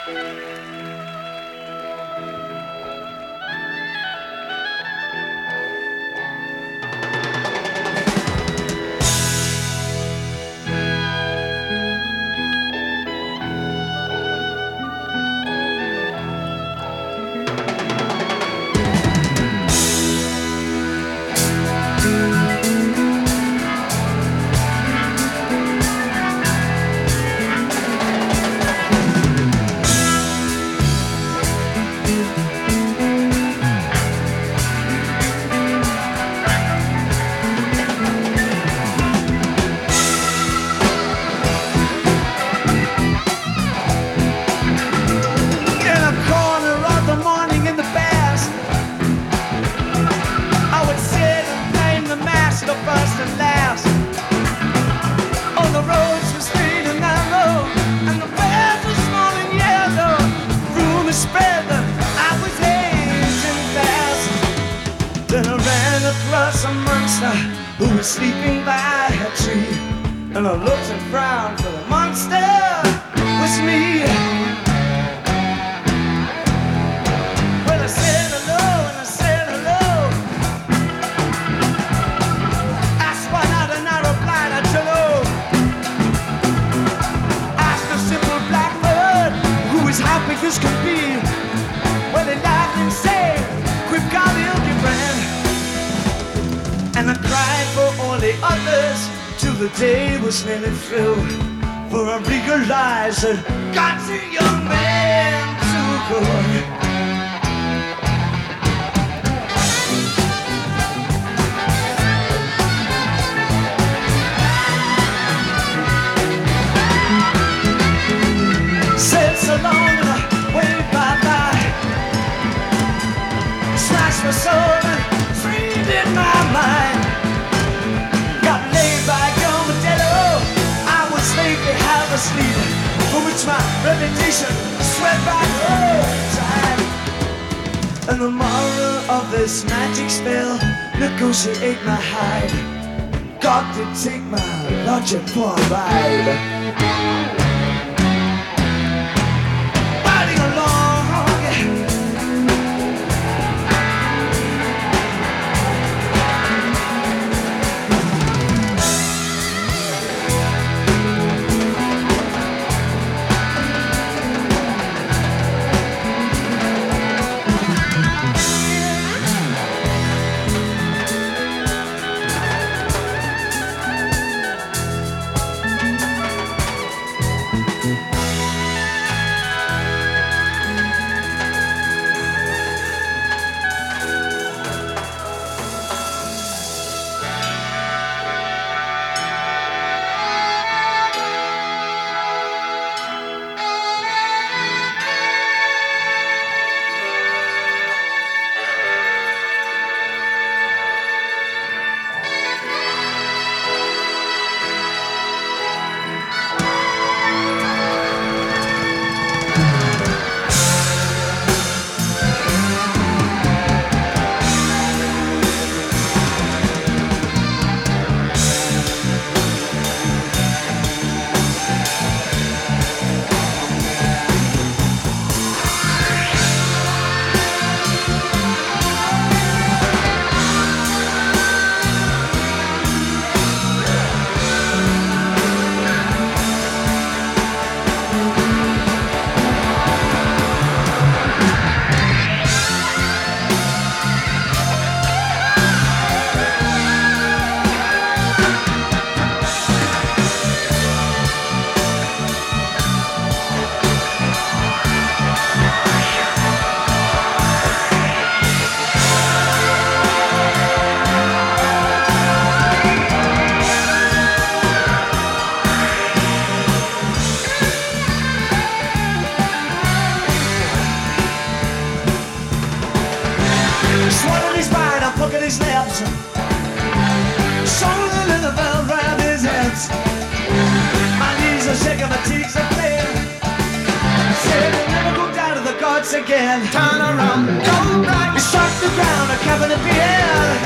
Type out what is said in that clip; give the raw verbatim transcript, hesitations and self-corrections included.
Who was sleeping by a tree, and I looked and frowned, for the monster was me. Well, I said hello and I said hello. I spun out and I replied, I hello. Asked a simple blackbird who was happy as could be. Well, he laughed and said, "Quit calling Gibran." And I cried for all the others till the day was nearly through. For I realized that God's a young man too good. Said so long and I waved bye-bye. Smashed my soul and freed in my mind. Got laid by a armadillo. I was lately half asleep, for which my reputation swept back all the time. And the moral of this magic spell, negotiate my hide. God did take my logic for a ride. Riding along. His lips, shoulder in the belt round his hips. My knees are shaking, my cheeks are clear. Said we'll never go down to the gods again. Turn around, go back. You struck the ground, a cabin appeared.